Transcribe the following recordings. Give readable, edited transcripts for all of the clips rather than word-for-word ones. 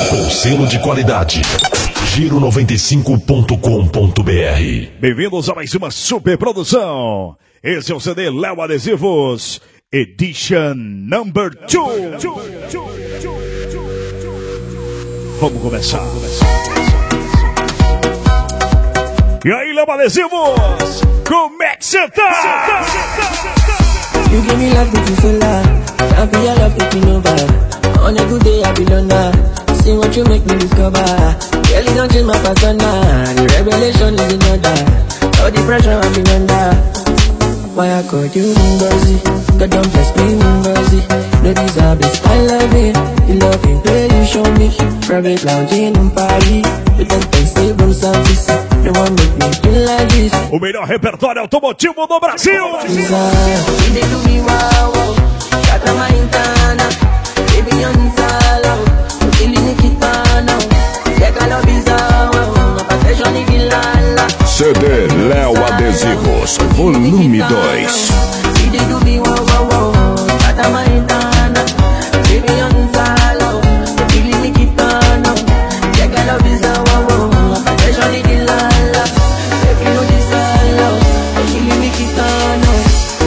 Com selo de qualidade. Giro95.com.br. Bem-vindos a mais uma super produção. Esse é o CD Léo Adesivos Edition Number 2. Vamos começar. E aí, Léo Adesivos, como é que você tá? You give me love, but you feel love. Can't be your love, taking over. On a good day, I be alone. See what you make me discover. Girl, you don't change my persona. The revelation is in order. All the pressure I've been under. Why I call you Ngozi? God don't bless me Ngozi. No deserve this, I love it. The loving way you show me. Private lounge in Paris. With them expensive room service. They won't make me feel like this. O melhor repertório automotivo do Brasil. Desire, they do me wow, wow. Got a mind down. Baby on salo. Feeling it down now. Yeah, I love is wow. My passion is ilala. CD Léo Adesivos, volume 2. They do me wow, wow, wow. Got a mind down. Baby on salo. Feeling it down now. Yeah, I love is wow, wow. My passion is ilala. If you know this salo, feeling it down now.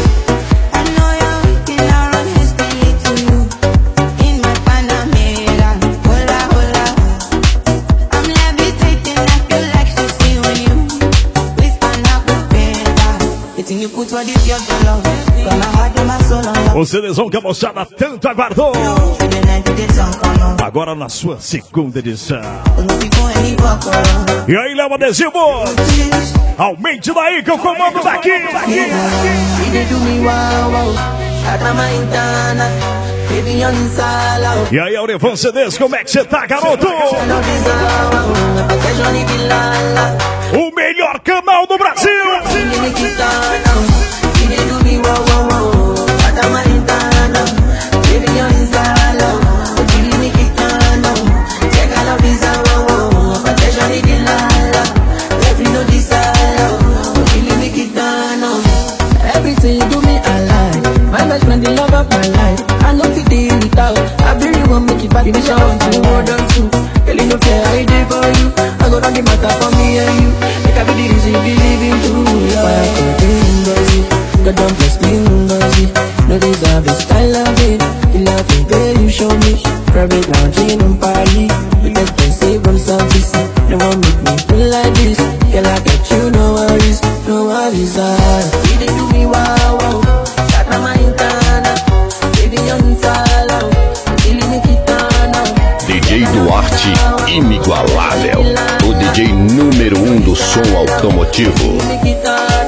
O CDzão que a moçada tanto aguardou. Agora na sua segunda edição. E aí, Léo Adesivos, aumente daí que eu comando daqui. E aí, Aurivan CDs, como é que você tá, garoto? O melhor canal do Brasil. Everything you do me, I like. My best friend, the love of my life. I know if they it out, I really won't make it back. Finish I want to hold on to. Girl, you know fair, I did for you. I go down the matter for me and you. Make I be the reason believing through. Why I call you Ngozi? God don't bless me Ngozi. No deserve this, I love it. The loving way you show me. Private lounge in Paris. With expensive room service. They won't make me feel like this. Girl, I get you, no worries. No worries, they do me wow, wow. Got my mind down. Baby, on salo. Feeling it down. DJ Duarte, inigualável. O DJ número 1 do som automotivo. Feeling it down.